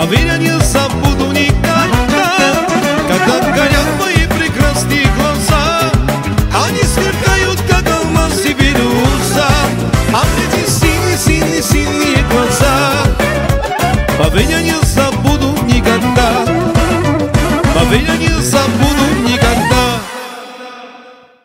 Поверенился буду никогда, когда горят мои прекрасные глаза. Они сверкают, как алмазы берутся, а эти синие, синие, синие глаза. Поверенился